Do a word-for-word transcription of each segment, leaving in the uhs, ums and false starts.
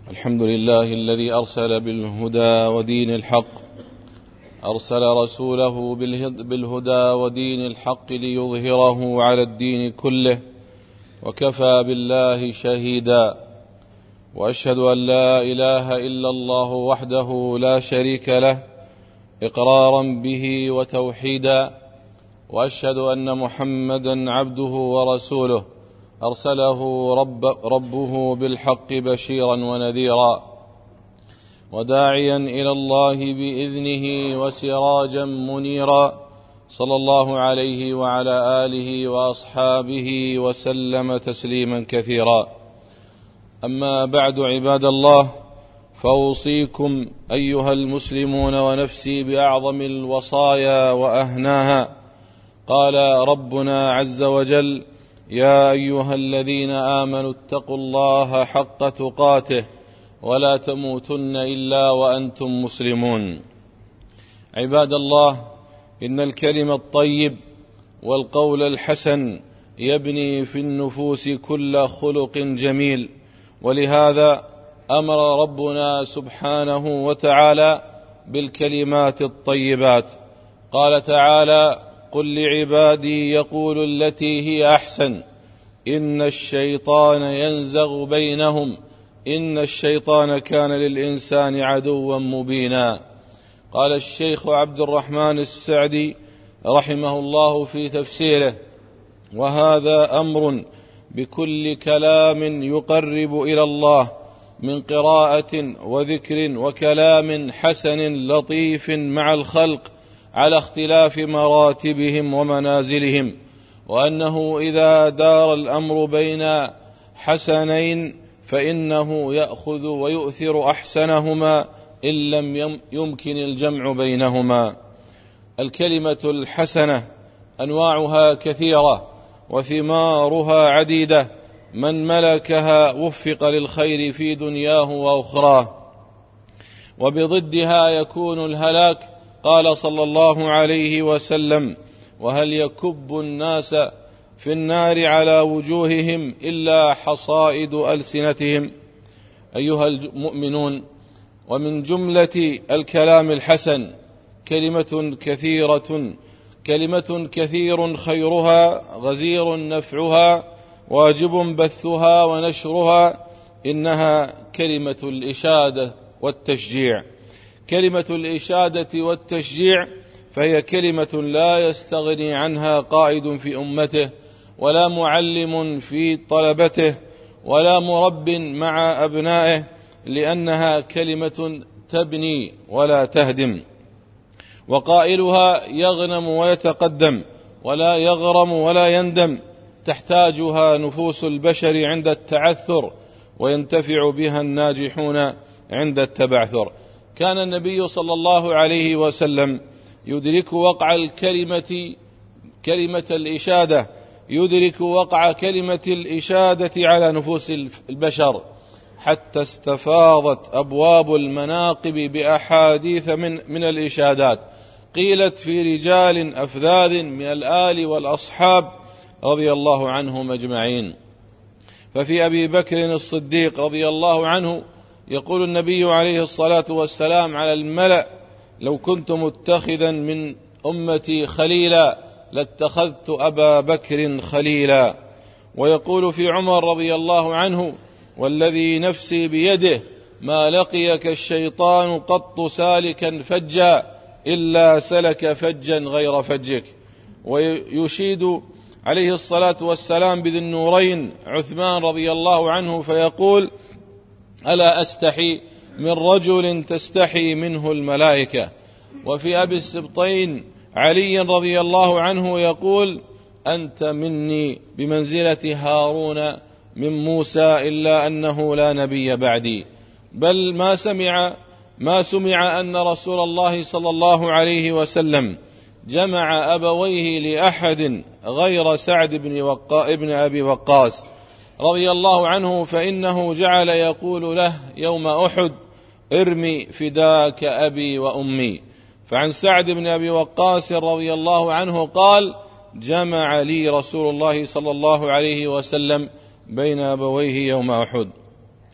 الحمد لله الذي أرسل بالهدى ودين الحق أرسل رسوله بالهدى ودين الحق ليظهره على الدين كله، وكفى بالله شهيدا. وأشهد أن لا إله إلا الله وحده لا شريك له إقرارا به وتوحيدا، وأشهد أن محمدا عبده ورسوله أرسله رب ربه بالحق بشيرا ونذيرا، وداعيا إلى الله بإذنه وسراجا منيرا، صلى الله عليه وعلى آله وأصحابه وسلم تسليما كثيرا. أما بعد، عباد الله، فأوصيكم أيها المسلمون ونفسي بأعظم الوصايا وأهناها. قال ربنا عز وجل: يا أيها الذين آمنوا اتقوا الله حق تقاته ولا تموتن إلا وأنتم مسلمون. عباد الله، إن الكلم الطيب والقول الحسن يبني في النفوس كل خلق جميل، ولهذا أمر ربنا سبحانه وتعالى بالكلمات الطيبات. قال تعالى: قل لعبادي يقولوا التي هي أحسن إن الشيطان ينزغ بينهم إن الشيطان كان للإنسان عدوا مبينا. قال الشيخ عبد الرحمن السعدي رحمه الله في تفسيره: وهذا أمر بكل كلام يقرب إلى الله من قراءة وذكر وكلام حسن لطيف مع الخلق على اختلاف مراتبهم ومنازلهم، وأنه إذا دار الأمر بين حسنين فإنه يأخذ ويؤثر أحسنهما إن لم يمكن الجمع بينهما. الكلمة الحسنة أنواعها كثيرة وثمارها عديدة، من ملكها وفق للخير في دنياه وأخراه، وبضدها يكون الهلاك. قال صلى الله عليه وسلم: وهل يكب الناس في النار على وجوههم إلا حصائد ألسنتهم. أيها المؤمنون، ومن جملة الكلام الحسن كلمة كثيرة كلمة كثير خيرها غزير نفعها واجب بثها ونشرها، إنها كلمة الإشادة والتشجيع. كلمة الإشادة والتشجيع فهي كلمة لا يستغني عنها قائد في أمته، ولا معلم في طلبته، ولا مرب مع أبنائه، لأنها كلمة تبني ولا تهدم، وقائلها يغنم ويتقدم ولا يغرم ولا يندم، تحتاجها نفوس البشر عند التعثر، وينتفع بها الناجحون عند التبعثر. كان النبي صلى الله عليه وسلم يدرك وقع الكلمة كلمة الإشادة يدرك وقع كلمة الإشادة على نفوس البشر، حتى استفاضت أبواب المناقب بأحاديث من, من الإشادات قيلت في رجال أفذاذ من الآل والأصحاب رضي الله عنهم أجمعين. ففي أبي بكر الصديق رضي الله عنه يقول النبي عليه الصلاة والسلام على الملأ: لو كنت متخذا من أمتي خليلا لاتخذت أبا بكر خليلا. ويقول في عمر رضي الله عنه: والذي نفسي بيده ما لقيك الشيطان قط سالكا فجا إلا سلك فجا غير فجك. ويشيد عليه الصلاة والسلام بذي النورين عثمان رضي الله عنه فيقول: ألا أستحي من رجل تستحي منه الملائكة. وفي أبي السبطين علي رضي الله عنه يقول: أنت مني بمنزلة هارون من موسى إلا أنه لا نبي بعدي. بل ما سمع ما سمع أن رسول الله صلى الله عليه وسلم جمع أبويه لأحد غير سعد بن, وقا ابن أبي وقاص رضي الله عنه، فإنه جعل يقول له يوم أحد: ارمي فداك أبي وأمي. فعن سعد بن أبي وقاص رضي الله عنه قال: جمع لي رسول الله صلى الله عليه وسلم بين أبويه يوم أحد.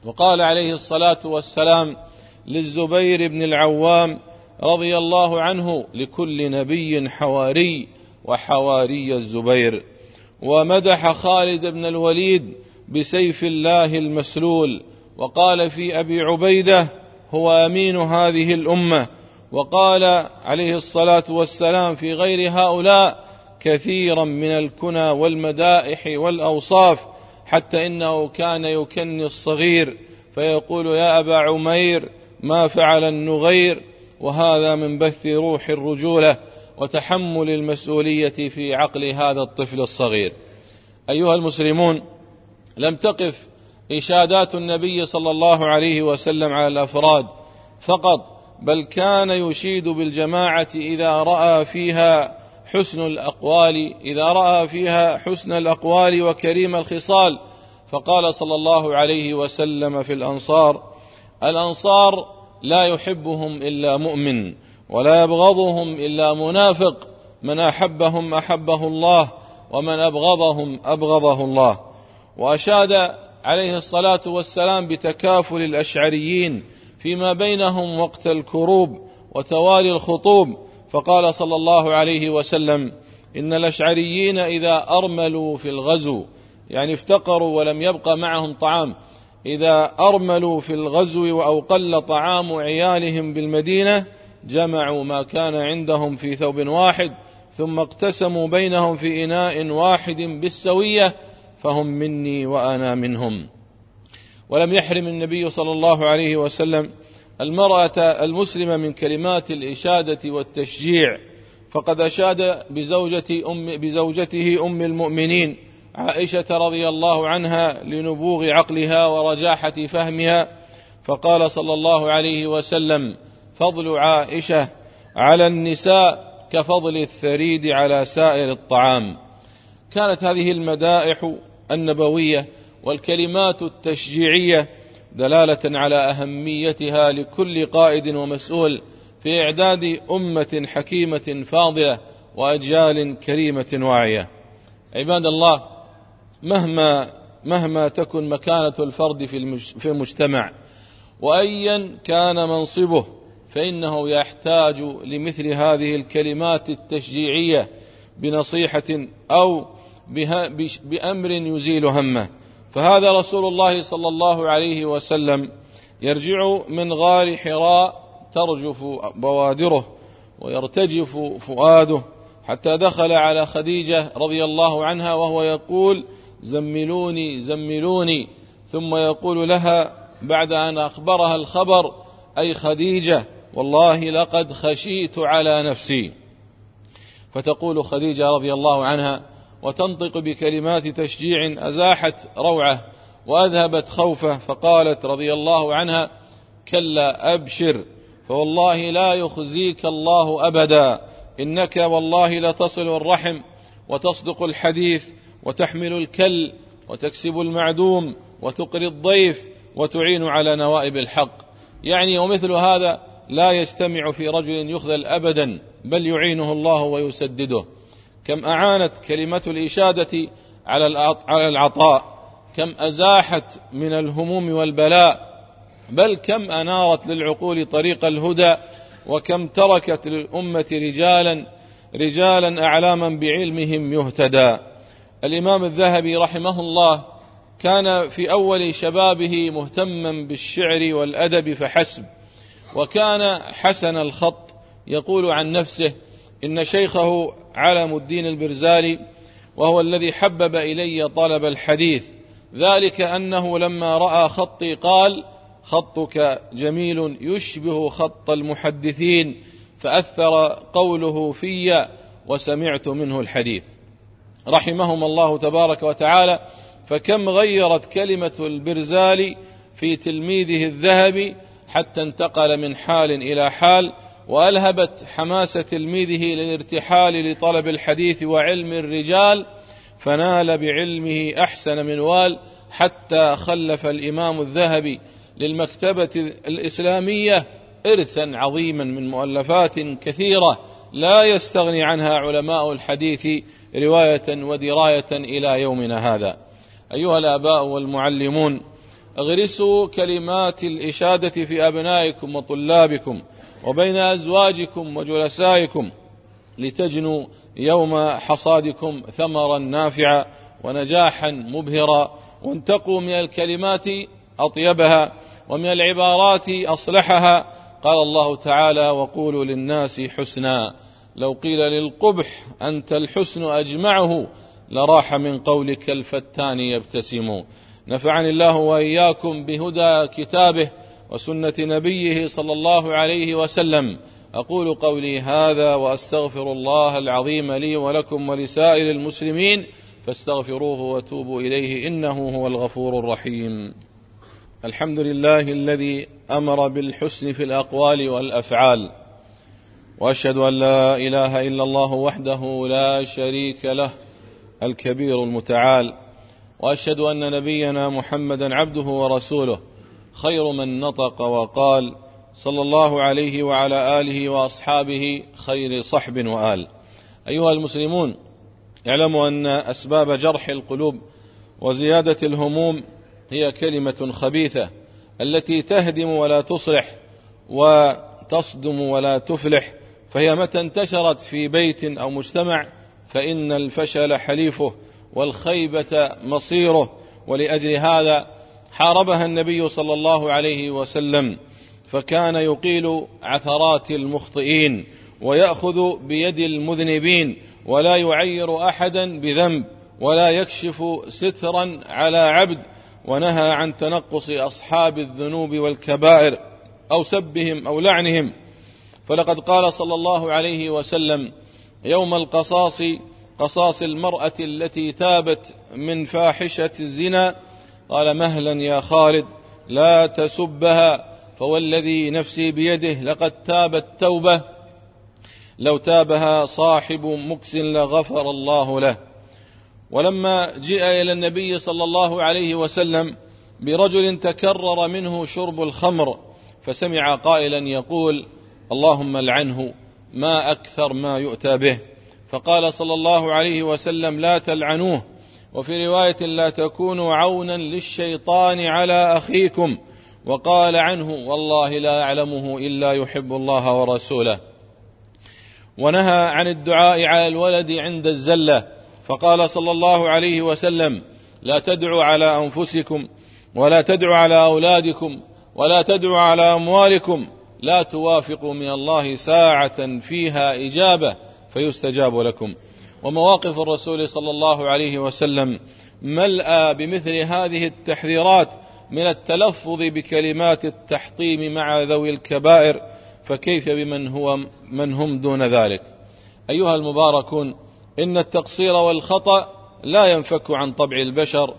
وقال عليه الصلاة والسلام للزبير بن العوام رضي الله عنه: لكل نبي حواري، وحواري الزبير. ومدح خالد بن الوليد بسيف الله المسلول، وقال في أبي عبيدة: هو أمين هذه الأمة. وقال عليه الصلاة والسلام في غير هؤلاء كثيرا من الكنى والمدائح والأوصاف، حتى إنه كان يكني الصغير فيقول: يا أبا عمير ما فعل النغير. وهذا من بث روح الرجولة وتحمل المسؤولية في عقل هذا الطفل الصغير. أيها المسلمون، لم تقف إشادات النبي صلى الله عليه وسلم على الأفراد فقط، بل كان يشيد بالجماعة إذا رأى فيها حسن الأقوال إذا رأى فيها حسن الأقوال وكريم الخصال. فقال صلى الله عليه وسلم في الأنصار: الأنصار لا يحبهم إلا مؤمن، ولا يبغضهم إلا منافق، من أحبهم أحبه الله، ومن أبغضهم أبغضه الله. وأشاد عليه الصلاة والسلام بتكافل الأشعريين فيما بينهم وقت الكروب وتوالي الخطوب، فقال صلى الله عليه وسلم: إن الأشعريين إذا أرملوا في الغزو، يعني افتقروا ولم يبق معهم طعام، إذا أرملوا في الغزو أو قل طعام عيالهم بالمدينة، جمعوا ما كان عندهم في ثوب واحد، ثم اقتسموا بينهم في إناء واحد بالسوية، فهم مني وأنا منهم. ولم يحرم النبي صلى الله عليه وسلم المرأة المسلمة من كلمات الإشادة والتشجيع، فقد أشاد بزوجة أم بزوجته أم المؤمنين عائشة رضي الله عنها لنبوغ عقلها ورجاحة فهمها، فقال صلى الله عليه وسلم: فضل عائشة على النساء كفضل الثريد على سائر الطعام. كانت هذه المدائح النبوية والكلمات التشجيعية دلالة على أهميتها لكل قائد ومسؤول في إعداد أمة حكيمة فاضلة وأجيال كريمة واعية. عباد الله، مهما مهما تكن مكانة الفرد في المجتمع وأيا كان منصبه، فإنه يحتاج لمثل هذه الكلمات التشجيعية بنصيحة أو بأمر يزيل همه. فهذا رسول الله صلى الله عليه وسلم يرجع من غار حراء ترجف بوادره ويرتجف فؤاده، حتى دخل على خديجة رضي الله عنها وهو يقول: زملوني زملوني، ثم يقول لها بعد أن أخبرها الخبر: أي خديجة، والله لقد خشيت على نفسي. فتقول خديجة رضي الله عنها وتنطق بكلمات تشجيع أزاحت روعه وأذهبت خوفه، فقالت رضي الله عنها: كلا أبشر، فوالله لا يخزيك الله أبدا، إنك والله لتصل الرحم وتصدق الحديث وتحمل الكل وتكسب المعدوم وتقري الضيف وتعين على نوائب الحق. يعني ومثل هذا لا يجتمع في رجل يخذل أبدا، بل يعينه الله ويسدده. كم أعانت كلمة الإشادة على العطاء، كم أزاحت من الهموم والبلاء، بل كم أنارت للعقول طريق الهدى، وكم تركت للأمة رجالا رجالا أعلاما بعلمهم يهتدى. الإمام الذهبي رحمه الله كان في أول شبابه مهتما بالشعر والأدب فحسب، وكان حسن الخط. يقول عن نفسه: إن شيخه علم الدين البرزالي وهو الذي حبب إلي طلب الحديث، ذلك أنه لما رأى خطي قال: خطك جميل يشبه خط المحدثين، فأثر قوله في وسمعت منه الحديث. رحمهم الله تبارك وتعالى. فكم غيرت كلمة البرزالي في تلميذه الذهبي حتى انتقل من حال إلى حال، وألهبت حماس تلميذه للارتحال لطلب الحديث وعلم الرجال، فنال بعلمه أحسن منوال، حتى خلف الإمام الذهبي للمكتبة الإسلامية إرثا عظيما من مؤلفات كثيرة لا يستغني عنها علماء الحديث رواية ودراية إلى يومنا هذا. أيها الآباء والمعلمون، اغرسوا كلمات الإشادة في أبنائكم وطلابكم وبين أزواجكم وجلسائكم لتجنوا يوم حصادكم ثمرا نافعا ونجاحا مبهرا، وانتقوا من الكلمات أطيبها ومن العبارات أصلحها. قال الله تعالى: وقولوا للناس حسنا. لو قيل للقبح أنت الحسن أجمعه لراح من قولك الفتان يبتسم. نفعني الله وإياكم بهدى كتابه وسنة نبيه صلى الله عليه وسلم. أقول قولي هذا وأستغفر الله العظيم لي ولكم ولسائر المسلمين، فاستغفروه وتوبوا إليه إنه هو الغفور الرحيم. الحمد لله الذي أمر بالحسن في الأقوال والأفعال، وأشهد أن لا إله إلا الله وحده لا شريك له الكبير المتعال، وأشهد أن نبينا محمدا عبده ورسوله خير من نطق وقال، صلى الله عليه وعلى آله وأصحابه خير صحب وآل. أيها المسلمون، اعلموا أن أسباب جرح القلوب وزيادة الهموم هي كلمة خبيثة التي تهدم ولا تصلح وتصدم ولا تفلح، فهي متى انتشرت في بيت أو مجتمع فإن الفشل حليفه والخيبة مصيره. ولأجل هذا حاربها النبي صلى الله عليه وسلم، فكان يقيل عثرات المخطئين ويأخذ بيد المذنبين ولا يعير أحدا بذنب ولا يكشف سترا على عبد، ونهى عن تنقص أصحاب الذنوب والكبائر أو سبهم أو لعنهم. فلقد قال صلى الله عليه وسلم: يوم القصاص قصاص المرأة التي تابت من فاحشة الزنا، قال: مهلا يا خالد لا تسبها، فوالذي نفسي بيده لقد تابت توبة لو تابها صاحب مكس لغفر الله له. ولما جاء إلى النبي صلى الله عليه وسلم برجل تكرر منه شرب الخمر، فسمع قائلا يقول: اللهم لعنه، ما أكثر ما يؤتى به. فقال صلى الله عليه وسلم: لا تلعنوه. وفي رواية: لا تكونوا عونا للشيطان على أخيكم. وقال عنه: والله لا يعلمه إلا يحب الله ورسوله. ونهى عن الدعاء على الولد عند الزلة، فقال صلى الله عليه وسلم: لا تدعوا على أنفسكم ولا تدعوا على أولادكم ولا تدعوا على أموالكم، لا توافقوا من الله ساعة فيها إجابة فيستجاب لكم. ومواقف الرسول صلى الله عليه وسلم ملأى بمثل هذه التحذيرات من التلفظ بكلمات التحطيم مع ذوي الكبائر، فكيف بمن هو من هم دون ذلك؟ أيها المباركون، إن التقصير والخطأ لا ينفك عن طبع البشر،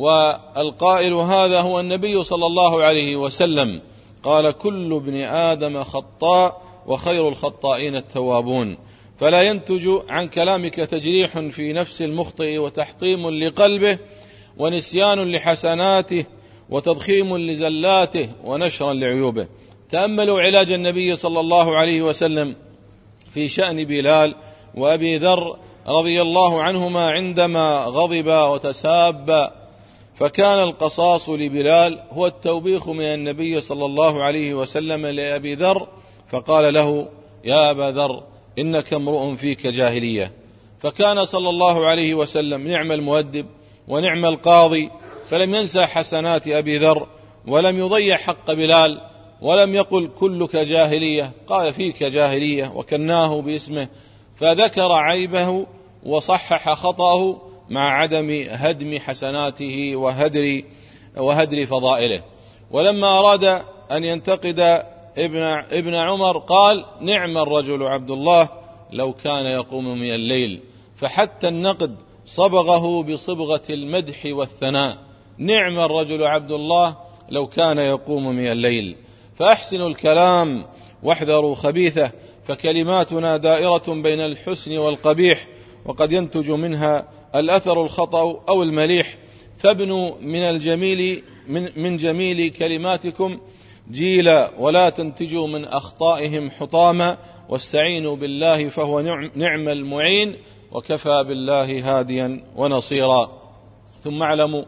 والقائل هذا هو النبي صلى الله عليه وسلم، قال: كل ابن آدم خطاء وخير الخطائين التوابون. فلا ينتج عن كلامك تجريح في نفس المخطئ وتحطيم لقلبه ونسيان لحسناته وتضخيم لزلاته ونشرا لعيوبه. تأملوا علاج النبي صلى الله عليه وسلم في شأن بلال وأبي ذر رضي الله عنهما عندما غضبا وتسابا، فكان القصاص لبلال هو التوبيخ من النبي صلى الله عليه وسلم لأبي ذر، فقال له: يا أبا ذر إنك امرؤ فيك جاهلية. فكان صلى الله عليه وسلم نعم المؤدب ونعم القاضي، فلم ينسى حسنات أبي ذر ولم يضيع حق بلال، ولم يقل كلك جاهلية، قال فيك جاهلية وكناه باسمه، فذكر عيبه وصحح خطأه مع عدم هدم حسناته وهدر, وهدر فضائله. ولما أراد أن ينتقد ابن, ابن عمر قال: نعم الرجل عبد الله لو كان يقوم من الليل. فحتى النقد صبغه بصبغة المدح والثناء: نعم الرجل عبد الله لو كان يقوم من الليل. فأحسنوا الكلام واحذروا خبيثه، فكلماتنا دائرة بين الحسن والقبيح، وقد ينتج منها الأثر الخطأ أو المليح. فابنوا من الجميل من, من جميل كلماتكم جيلا، ولا تنتجوا من أخطائهم حطاما، واستعينوا بالله فهو نعم المعين، وكفى بالله هاديا ونصيرا. ثم اعلموا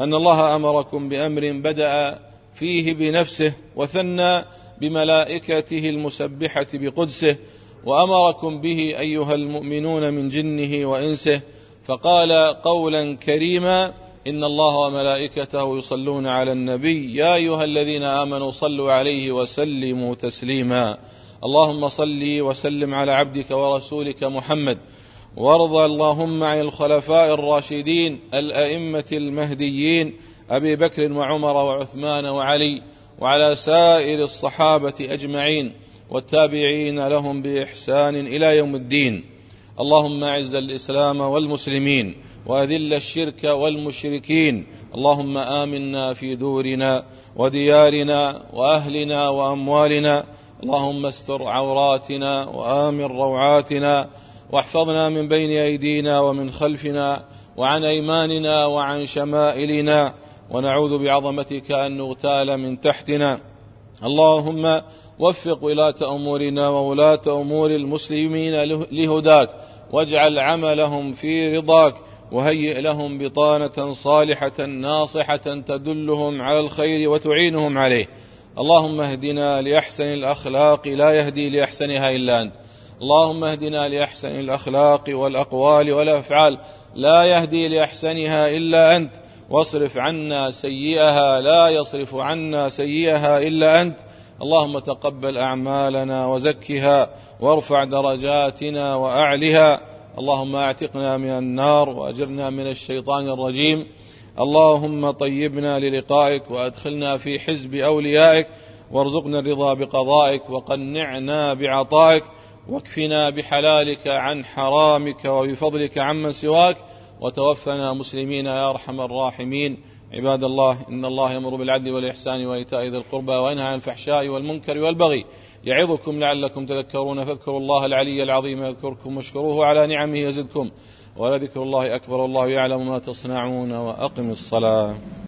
أن الله أمركم بأمر بدأ فيه بنفسه وثنى بملائكته المسبحة بقدسه، وأمركم به أيها المؤمنون من جنه وإنسه، فقال قولا كريما: إن الله وملائكته يصلون على النبي يا أيها الذين آمنوا صلوا عليه وسلموا تسليما. اللهم صل وسلم على عبدك ورسولك محمد، وارض اللهم عن الخلفاء الراشدين الأئمة المهديين أبي بكر وعمر وعثمان وعلي، وعلى سائر الصحابة أجمعين والتابعين لهم بإحسان إلى يوم الدين. اللهم أعز الإسلام والمسلمين وأذل الشرك والمشركين. اللهم آمنا في دورنا وديارنا وأهلنا وأموالنا. اللهم استر عوراتنا وآمن روعاتنا، واحفظنا من بين أيدينا ومن خلفنا وعن أيماننا وعن شمائلنا، ونعوذ بعظمتك أن نغتال من تحتنا. اللهم وفق ولاة أمورنا وولاة أمور المسلمين لهداك، واجعل عملهم في رضاك، وهيئ لهم بطانة صالحة ناصحة تدلهم على الخير وتعينهم عليه. اللهم اهدنا لأحسن الأخلاق لا يهدي لأحسنها إلا أنت. اللهم اهدنا لأحسن الأخلاق والأقوال والأفعال لا يهدي لأحسنها إلا أنت، واصرف عنا سيئها لا يصرف عنا سيئها إلا أنت. اللهم تقبل أعمالنا وزكها، وارفع درجاتنا وأعلها. اللهم اعتقنا من النار وأجرنا من الشيطان الرجيم. اللهم طيبنا للقائك، وأدخلنا في حزب أوليائك، وارزقنا الرضا بقضائك، وقنعنا بعطائك، واكفنا بحلالك عن حرامك، وبفضلك عمن سواك، وتوفنا مسلمين يا أرحم الراحمين. عباد الله، إن الله يأمر بالعدل والإحسان وإيتاء ذي القربى وينهى عن الفحشاء والمنكر والبغي يعظكم لعلكم تذكرون، فاذكروا الله العلي العظيم يذكركم، واشكروه على نعمه يزدكم، ولذكر الله أكبر، والله يعلم ما تصنعون. وأقم الصلاة.